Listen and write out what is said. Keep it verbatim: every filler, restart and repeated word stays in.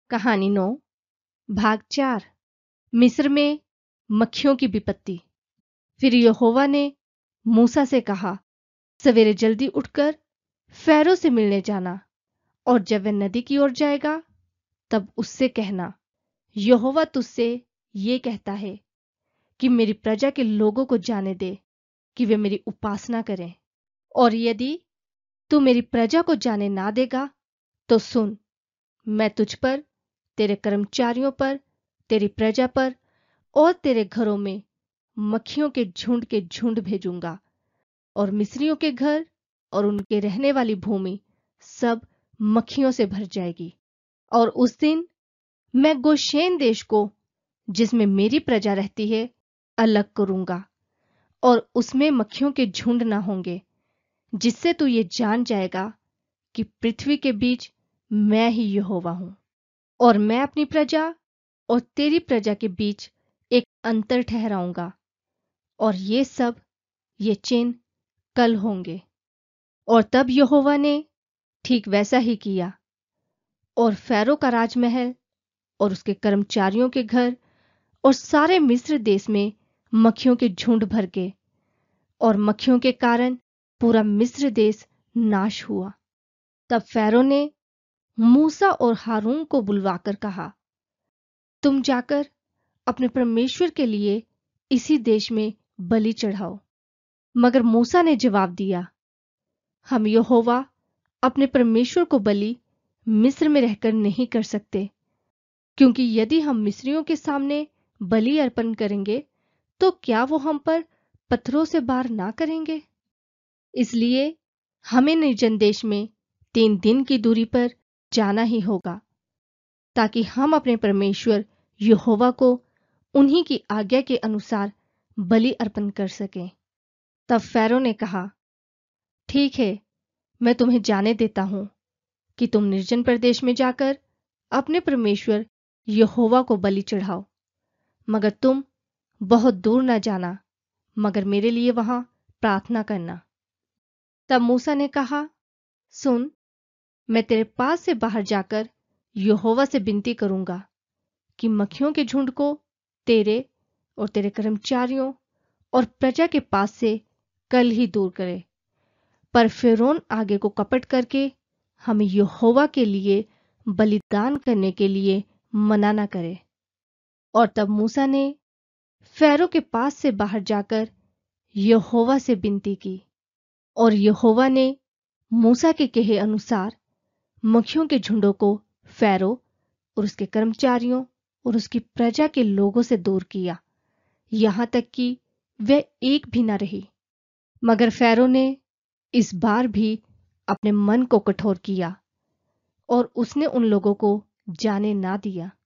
कहानी नौ भाग चार। मिस्र में मक्खियों की विपत्ति। फिर यहोवा ने मूसा से कहा, सवेरे जल्दी उठकर फैरो से मिलने जाना, और जब वह नदी की ओर जाएगा तब उससे कहना, यहोवा तुझसे ये कहता है कि मेरी प्रजा के लोगों को जाने दे कि वे मेरी उपासना करें। और यदि तू मेरी प्रजा को जाने ना देगा तो सुन, मैं तुझ पर, तेरे कर्मचारियों पर, तेरी प्रजा पर और तेरे घरों में मक्खियों के झुंड के झुंड भेजूंगा, और मिस्रियों के घर और उनके रहने वाली भूमि सब मक्खियों से भर जाएगी। और उस दिन मैं गोशेन देश को, जिसमें मेरी प्रजा रहती है, अलग करूंगा, और उसमें मक्खियों के झुंड ना होंगे, जिससे तू ये जान जाएगा कि पृथ्वी के बीच मैं ही यहोवा हूं। और मैं अपनी प्रजा और तेरी प्रजा के बीच एक अंतर ठहराऊंगा, और ये सब ये चिन्ह कल होंगे। और तब यहोवा ने ठीक वैसा ही किया, और फैरो का राजमहल और उसके कर्मचारियों के घर और सारे मिस्र देश में मक्खियों के झुंड भर गए, और मक्खियों के कारण पूरा मिस्र देश नाश हुआ। तब फैरो ने मूसा और हारून को बुलवाकर कहा, तुम जाकर अपने परमेश्वर के लिए इसी देश में बलि चढ़ाओ। मगर मूसा ने जवाब दिया, हम यहोवा अपने परमेश्वर को बलि मिस्र में रहकर नहीं कर सकते, क्योंकि यदि हम मिस्रियों के सामने बलि अर्पण करेंगे तो क्या वो हम पर पत्थरों से वार ना करेंगे। इसलिए हमें निर्जन देश में तीन दिन की दूरी पर जाना ही होगा, ताकि हम अपने परमेश्वर यहोवा को उन्हीं की आज्ञा के अनुसार बलि अर्पण कर सकें। तब फैरो ने कहा, ठीक है, मैं तुम्हें जाने देता हूं कि तुम निर्जन प्रदेश में जाकर अपने परमेश्वर यहोवा को बलि चढ़ाओ, मगर तुम बहुत दूर न जाना, मगर मेरे लिए वहां प्रार्थना करना। तब मूसा ने कहा, सुन, मैं तेरे पास से बाहर जाकर यहोवा से विनती करूंगा कि मक्खियों के झुंड को तेरे और तेरे कर्मचारियों और प्रजा के पास से कल ही दूर करे, पर फिरौन आगे को कपट करके हमें यहोवा के लिए बलिदान करने के लिए मना न करे। और तब मूसा ने फैरो के पास से बाहर जाकर यहोवा से विनती की, और यहोवा ने मूसा के कहे अनुसार मक्खियों के झुंडों को फैरो और उसके कर्मचारियों और उसकी प्रजा के लोगों से दूर किया, यहां तक कि वह एक भी न रही। मगर फैरो ने इस बार भी अपने मन को कठोर किया, और उसने उन लोगों को जाने ना दिया।